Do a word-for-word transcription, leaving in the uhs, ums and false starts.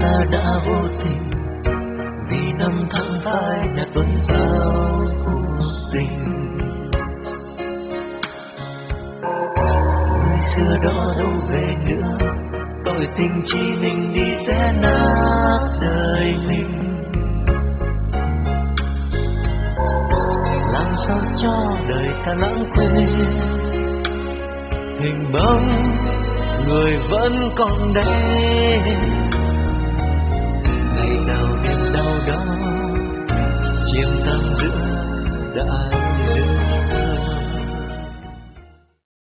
ta đã vô tình, vì năm tháng phai nhạt tuần sao cuộc tình. Người xưa đó đâu về nữa, tội tình chỉ mình đi xé nát đời mình. Làm sao cho đời ta lãng quên hình bóng người vẫn còn đây.